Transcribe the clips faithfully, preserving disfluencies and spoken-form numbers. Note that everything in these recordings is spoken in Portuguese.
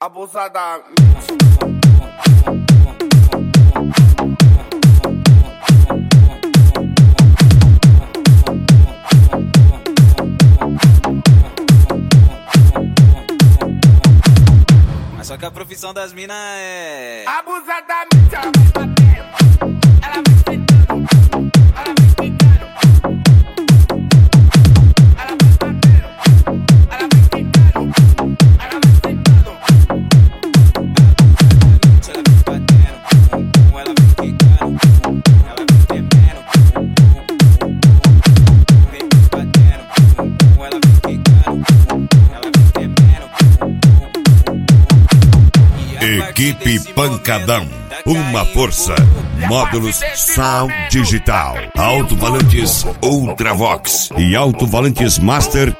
Abusadamente. Mas só que a profissão das minas é Abusadamente, ela vai batendo, ela vai sentando, ela vai quicando. Ela vai batendo, ela vai quicando, ela vai sentando. Ela vai batendo, ela vai quicando, ela vai tremendo. Vem batendo, ela vai quicando, ela vai tremendo. Equipe Pancadão, uma força. Módulos Sound Digital, alto-falantes Ultravox e alto-falantes Master.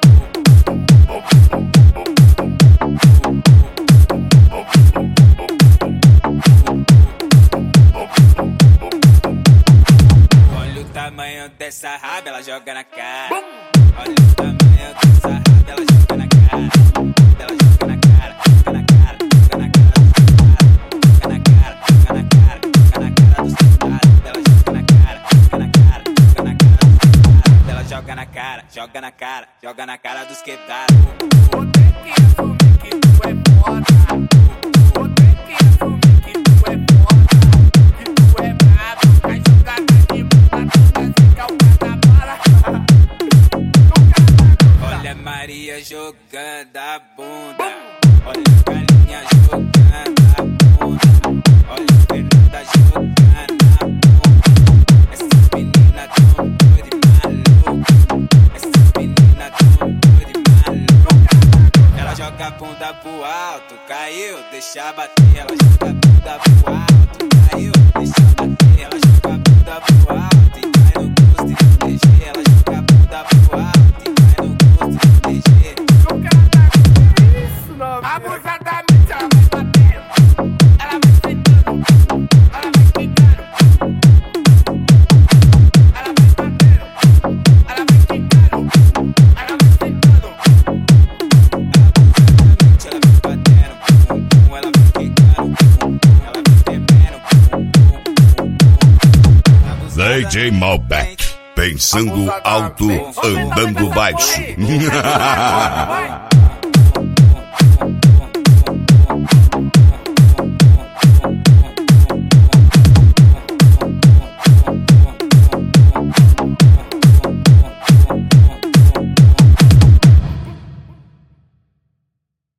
Olha o tamanho dessa raba, ela joga na cara. Olha o tamanho dessa raba, ela joga na cara. Ela joga na cara, joga na cara, joga na cara dos soldados. Joga na cara, joga na cara, joga na cara dos soldados. Ela joga na cara, joga na cara, joga na cara dos soldados. Ela joga na cara, joga na cara, joga na cara dos quebrados. Odeio que assumir que tu é foda. Odeio que assumir que tu é foda. Que tu é brabo, vai jogar de bunda, toda zica, o cara para. Olha a Maria jogando a bunda. Olha a Galinha jogando a bunda. Olha a Fernanda jogando a bunda. Essa menina tão doida e maluca. Essa menina tão doida e maluca. Ela joga a bunda pro alto, caiu, deixa bater. Ela joga a bunda pro alto, caiu, deixa bater. Ela joga a bunda pro alto e cai no gosto e no D G. Ela joga a bunda pro alto e cai no gosto e no D G. Abusadamente, ela vai batendo, ela vai sentando, ela vai quicando. Ela vai batendo, ela vai quicando, ela vai sentando. Ela vai batendo, ela vai quicando, ela vai tremendo. D J Malbec, pensando alto, andando baixo. Vai.